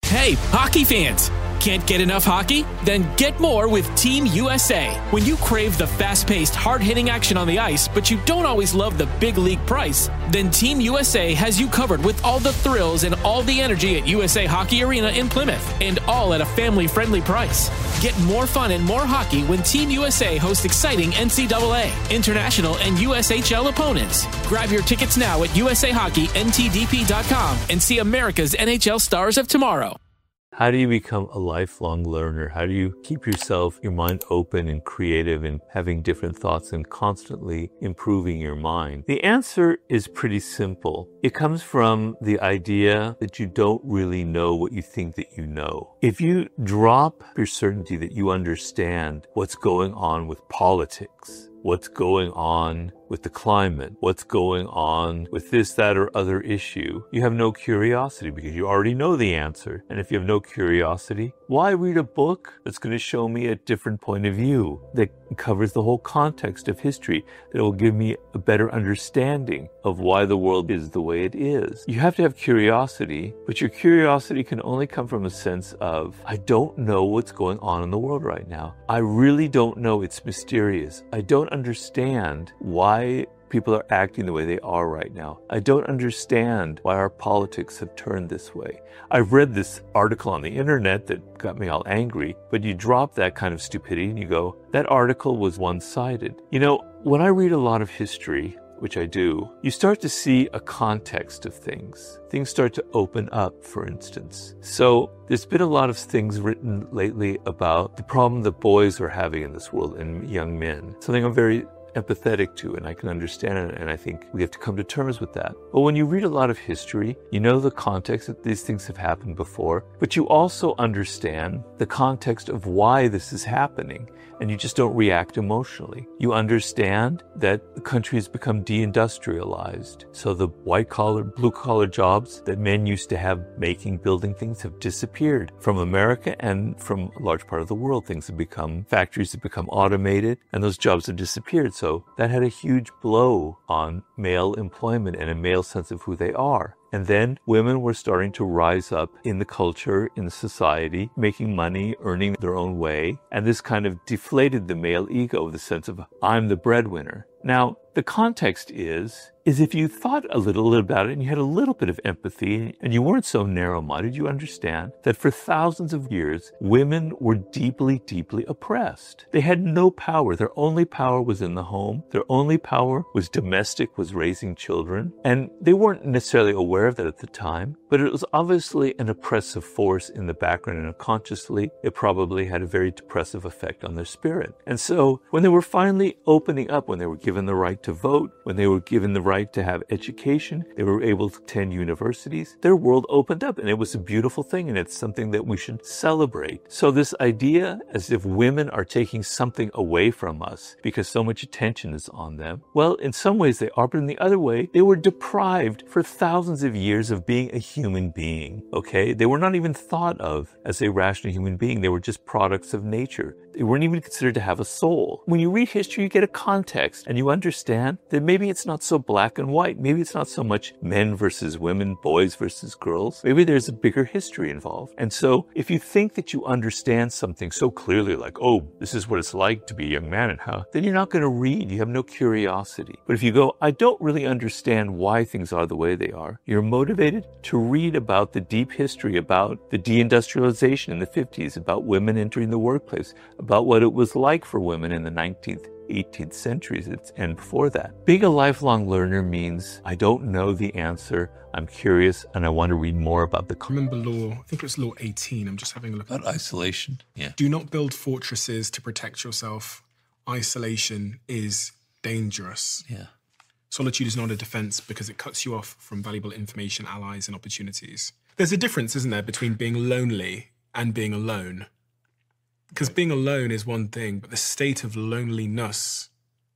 Hey, hockey fans! Can't get enough hockey? Then get more with Team USA. When you crave the fast-paced, hard-hitting action on the ice, but you don't always love the big league price, then Team USA has you covered with all the thrills and all the energy at USA Hockey Arena in Plymouth, and all at a family-friendly price. Get more fun and more hockey when Team USA hosts exciting NCAA, international, and USHL opponents. Grab your tickets now at USAHockeyNTDP.com and see America's NHL stars of tomorrow. How do you become a lifelong learner? How do you keep your mind open and creative and having different thoughts and constantly improving your mind? The answer is pretty simple. It comes from the idea that you don't really know what you think that you know. If you drop your certainty that you understand what's going on with politics, what's going on with the climate, what's going on with this, that, or other issue, you have no curiosity because you already know the answer. And if you have no curiosity, why read a book that's going to show me a different point of view that covers the whole context of history, that will give me a better understanding of why the world is the way it is? You have to have curiosity, but your curiosity can only come from a sense of, I don't know what's going on in the world right now. I really don't know. It's mysterious. I don't understand why people are acting the way they are right now. I don't understand why our politics have turned this way. I've read this article on the internet that got me all angry, but you drop that kind of stupidity and you go, that article was one-sided. You know, when I read a lot of history, which I do, you start to see a context of things. Things start to open up, for instance. So there's been a lot of things written lately about the problem that boys are having in this world and young men. Something I'm very empathetic to, and I can understand it, and I think we have to come to terms with that. But when you read a lot of history, you know the context that these things have happened before, but you also understand the context of why this is happening, and you just don't react emotionally. You understand that the country has become deindustrialized, so the white-collar, blue-collar jobs that men used to have making, building things have disappeared from America and from a large part of the world. Factories have become automated, and those jobs have disappeared. So that had a huge blow on male employment and a male sense of who they are. And then women were starting to rise up in the culture, in the society, making money, earning their own way. And this kind of deflated the male ego, the sense of, I'm the breadwinner. Now, the context is if you thought a little about it and you had a little bit of empathy and you weren't so narrow-minded, you understand that for thousands of years, women were deeply, deeply oppressed. They had no power. Their only power was in the home. Their only power was domestic, was raising children. And they weren't necessarily aware of that at the time, but it was obviously an oppressive force in the background, and unconsciously, it probably had a very depressive effect on their spirit. And so when they were finally opening up, when they were given the right to vote, when they were given the right to have education, they were able to attend universities, their world opened up, and it was a beautiful thing, and it's something that we should celebrate. So this idea as if women are taking something away from us because so much attention is on them, well, in some ways they are, but in the other way, they were deprived for thousands of years of being a human being, okay? They were not even thought of as a rational human being. They were just products of nature. They weren't even considered to have a soul. When you read history, you get a context, and you understand that maybe it's not so black and white. Maybe it's not so much men versus women, boys versus girls. Maybe there's a bigger history involved. And so if you think that you understand something so clearly, like, oh, this is what it's like to be a young man and how, then you're not going to read. You have no curiosity. But if you go, I don't really understand why things are the way they are, you're motivated to read about the deep history, about the deindustrialization in the 50s, about women entering the workplace, about what it was like for women in the 19th, 18th centuries and before that. Being a lifelong learner means I don't know the answer, I'm curious, and I want to read more about the... Remember law, I think it's law 18, I'm just having a look at About isolation, yeah. Do not build fortresses to protect yourself. Isolation is dangerous. Yeah. Solitude is not a defense because it cuts you off from valuable information, allies, and opportunities. There's a difference, isn't there, between being lonely and being alone? Because being alone is one thing, but the state of loneliness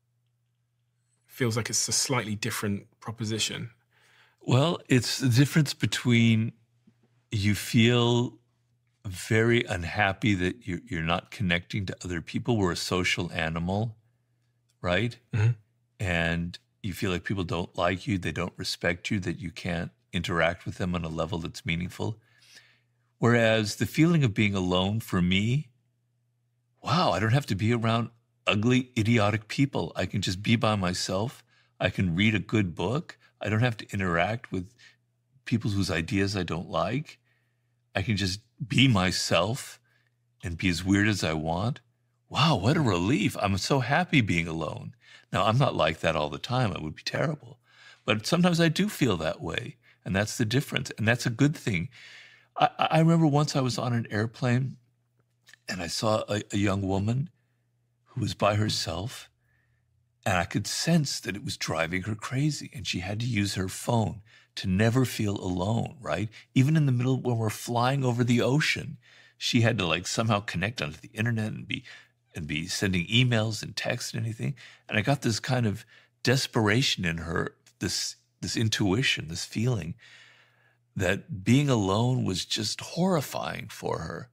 feels like it's a slightly different proposition. Well, it's the difference between you feel very unhappy that you're not connecting to other people. We're a social animal, right? Mm-hmm. And you feel like people don't like you, they don't respect you, that you can't interact with them on a level that's meaningful. Whereas the feeling of being alone for me, wow, I don't have to be around ugly, idiotic people. I can just be by myself. I can read a good book. I don't have to interact with people whose ideas I don't like. I can just be myself and be as weird as I want. Wow, what a relief. I'm so happy being alone. Now, I'm not like that all the time. It would be terrible. But sometimes I do feel that way. And that's the difference. And that's a good thing. I remember once I was on an airplane and I saw a young woman who was by herself, and I could sense that it was driving her crazy, and she had to use her phone to never feel alone, right? Even in the middle when we're flying over the ocean, she had to somehow connect onto the internet and be sending emails and texts and anything. And I got this kind of desperation in her, this intuition, this feeling that being alone was just horrifying for her,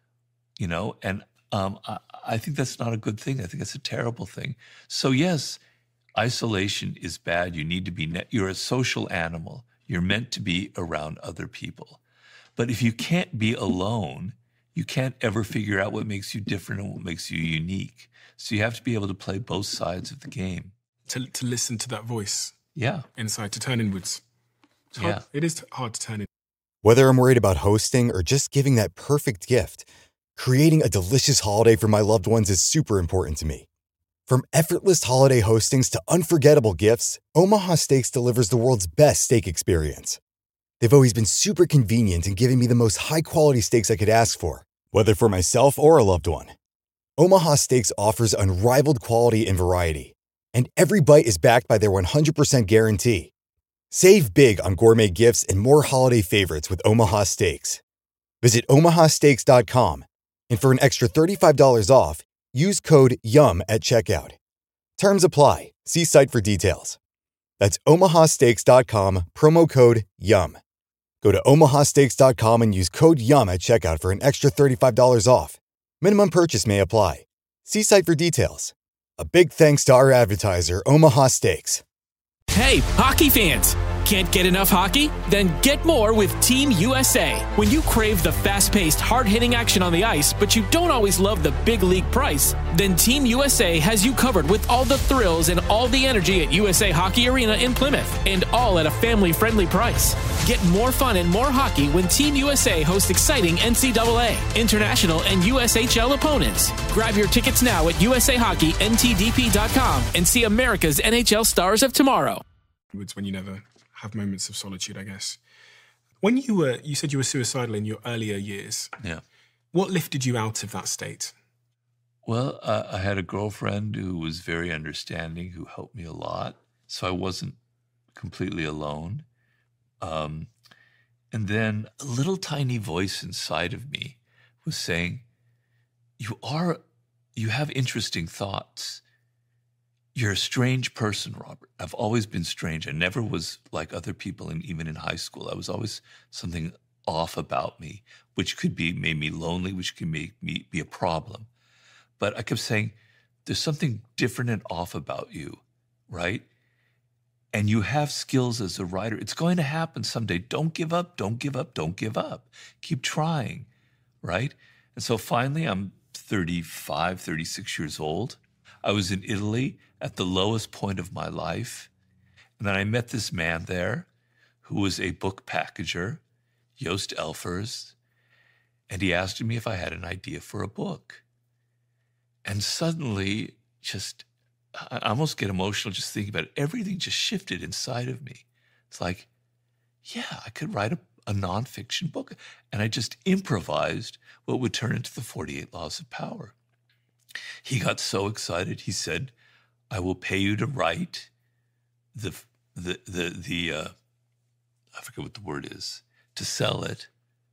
and I think that's not a good thing. I think that's a terrible thing. So yes, isolation is bad. You need to be, you're a social animal. You're meant to be around other people. But if you can't be alone, you can't ever figure out what makes you different and what makes you unique. So you have to be able to play both sides of the game. To listen to that voice. Yeah. Inside, to turn inwards. Yeah. It is hard to turn in. Whether I'm worried about hosting or just giving that perfect gift, creating a delicious holiday for my loved ones is super important to me. From effortless holiday hostings to unforgettable gifts, Omaha Steaks delivers the world's best steak experience. They've always been super convenient in giving me the most high-quality steaks I could ask for, whether for myself or a loved one. Omaha Steaks offers unrivaled quality and variety, and every bite is backed by their 100% guarantee. Save big on gourmet gifts and more holiday favorites with Omaha Steaks. Visit omahasteaks.com, and for an extra $35 off, use code YUM at checkout. Terms apply. See site for details. That's omahasteaks.com, promo code YUM. Go to omahasteaks.com and use code YUM at checkout for an extra $35 off. Minimum purchase may apply. See site for details. A big thanks to our advertiser, Omaha Steaks. Hey, hockey fans! Can't get enough hockey? Then get more with Team USA. When you crave the fast-paced, hard-hitting action on the ice, but you don't always love the big league price, then Team USA has you covered with all the thrills and all the energy at USA Hockey Arena in Plymouth, and all at a family-friendly price. Get more fun and more hockey when Team USA hosts exciting NCAA, international, and USHL opponents. Grab your tickets now at usahockeynTDP.com and see America's NHL stars of tomorrow. It's when you never have moments of solitude, I guess. When you said you were suicidal in your earlier years. Yeah. What lifted you out of that state? Well, I had a girlfriend who was very understanding, who helped me a lot. So I wasn't completely alone. And then a little tiny voice inside of me was saying, you have interesting thoughts. You're a strange person, Robert. I've always been strange. I never was like other people, and even in high school, I was always something off about me, which could be made me lonely, which could make me be a problem. But I kept saying, there's something different and off about you, right? And you have skills as a writer. It's going to happen someday. Don't give up, don't give up, don't give up. Keep trying, right? And so finally, I'm 35, 36 years old. I was in Italy at the lowest point of my life. And then I met this man there who was a book packager, Joost Elfers, and he asked me if I had an idea for a book. And suddenly, I almost get emotional just thinking about it. Everything just shifted inside of me. It's like, yeah, I could write a nonfiction book. And I just improvised what would turn into the 48 Laws of Power. He got so excited. He said, I will pay you to write I forget what the word is, to sell it,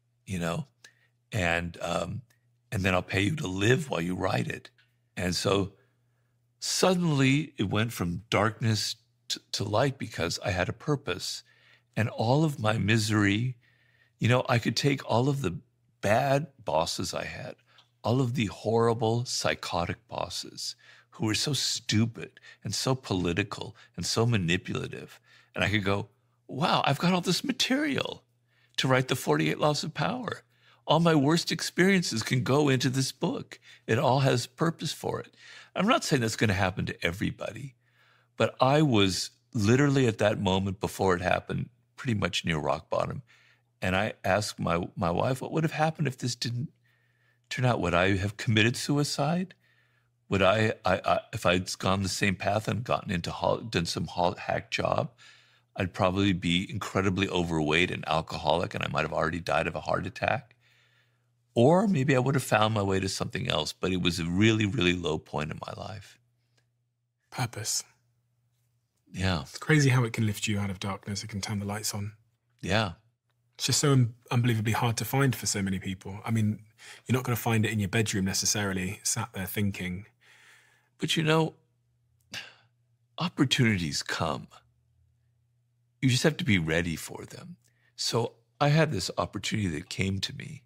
and then I'll pay you to live while you write it. And so suddenly it went from darkness to light because I had a purpose. And all of my misery, I could take all of the bad bosses I had, all of the horrible, psychotic bosses who were so stupid and so political and so manipulative. And I could go, wow, I've got all this material to write the 48 Laws of Power. All my worst experiences can go into this book. It all has purpose for it. I'm not saying that's going to happen to everybody, but I was literally at that moment before it happened, pretty much near rock bottom. And I asked my wife, what would have happened if this didn't turn out? Would I have committed suicide? Would I if I'd gone the same path and gotten into done some hack job, I'd probably be incredibly overweight and alcoholic, and I might have already died of a heart attack. Or maybe I would have found my way to something else, but it was a really, really low point in my life. Purpose. Yeah. It's crazy how it can lift you out of darkness. It can turn the lights on. Yeah. It's just so unbelievably hard to find for so many people. I mean, you're not going to find it in your bedroom necessarily, sat there thinking. But opportunities come. You just have to be ready for them. So I had this opportunity that came to me.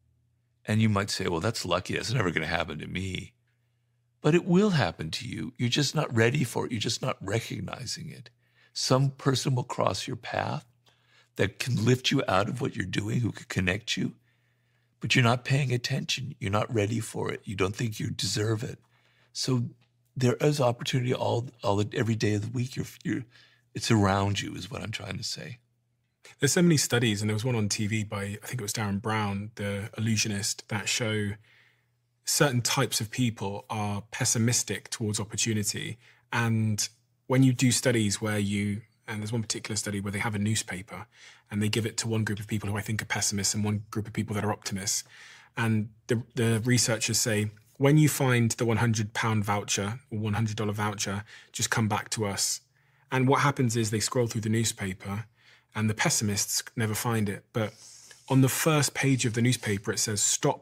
And you might say, well, that's lucky. That's never going to happen to me. But it will happen to you. You're just not ready for it. You're just not recognizing it. Some person will cross your path that can lift you out of what you're doing, who could connect you. But you're not paying attention. You're not ready for it. You don't think you deserve it. So there is opportunity every day of the week. It's around you is what I'm trying to say. There's so many studies, and there was one on TV by, I think it was Darren Brown, the illusionist, that show certain types of people are pessimistic towards opportunity. And when you do studies where and there's one particular study where they have a newspaper and they give it to one group of people who I think are pessimists and one group of people that are optimists. And the researchers say, when you find the £100 voucher or $100 voucher, just come back to us. And what happens is they scroll through the newspaper and the pessimists never find it. But on the first page of the newspaper, it says, stop,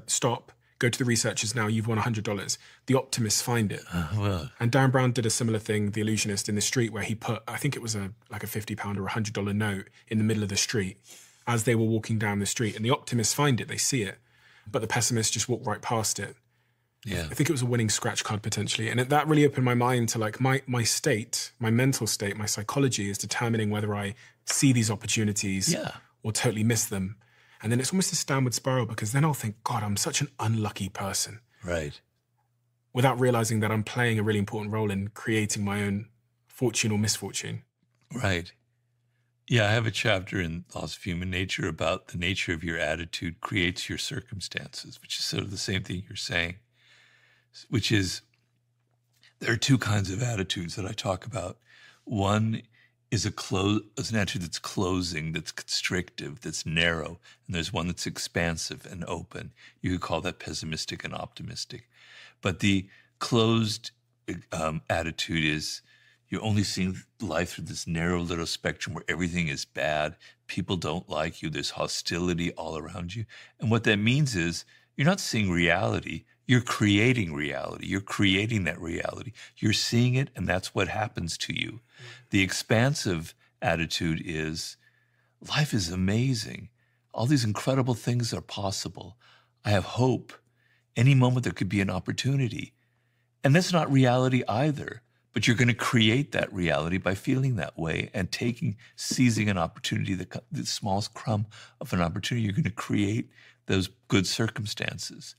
go to the researchers now, you've won $100. The optimists find it. And Darren Brown did a similar thing, The Illusionist, in the street, where he put, I think it was like a £50 or $100 note in the middle of the street as they were walking down the street. And the optimists find it, they see it. But the pessimists just walk right past it. Yeah. I think it was a winning scratch card potentially. And that really opened my mind to like my state, my mental state, my psychology is determining whether I see these opportunities or totally miss them. And then it's almost this downward spiral because then I'll think, God, I'm such an unlucky person. Right. Without realizing that I'm playing a really important role in creating my own fortune or misfortune. Right. Yeah, I have a chapter in Laws of Human Nature about the nature of your attitude creates your circumstances, which is sort of the same thing you're saying, which is there are two kinds of attitudes that I talk about. One is an attitude that's closing, that's constrictive, that's narrow, and there's one that's expansive and open. You could call that pessimistic and optimistic. But the closed attitude is you're only seeing life through this narrow little spectrum where everything is bad, people don't like you, there's hostility all around you. And what that means is you're not seeing reality, you're creating reality. You're creating that reality. You're seeing it, and that's what happens to you. The expansive attitude is life is amazing. All these incredible things are possible. I have hope. Any moment there could be an opportunity. And that's not reality either, but you're going to create that reality by feeling that way and seizing an opportunity, the smallest crumb of an opportunity, you're going to create those good circumstances.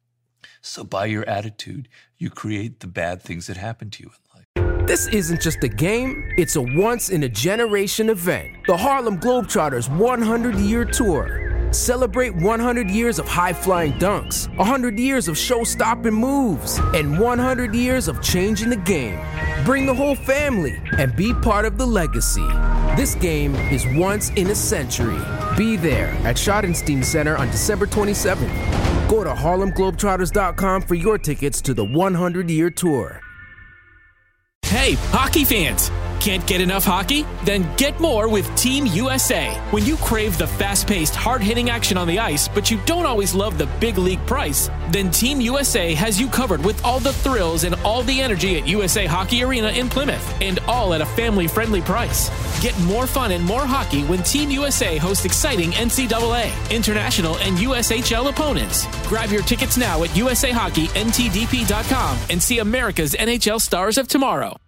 So by your attitude, you create the bad things that happen to you in life. This isn't just a game, it's a once-in-a-generation event. The Harlem Globetrotters 100-year tour. Celebrate 100 years of high-flying dunks, 100 years of show-stopping moves, and 100 years of changing the game. Bring the whole family and be part of the legacy. This game is once in a century. Be there at Schottenstein Center on December 27th. Go to HarlemGlobetrotters.com for your tickets to the 100-year tour. Hey, hockey fans! Can't get enough hockey? Then get more with Team USA. When you crave the fast-paced, hard-hitting action on the ice, but you don't always love the big league price, then Team USA has you covered with all the thrills and all the energy at USA Hockey Arena in Plymouth, and all at a family-friendly price. Get more fun and more hockey when Team USA hosts exciting NCAA, international, and USHL opponents. Grab your tickets now at USAHockeyNTDP.com and see America's NHL stars of tomorrow.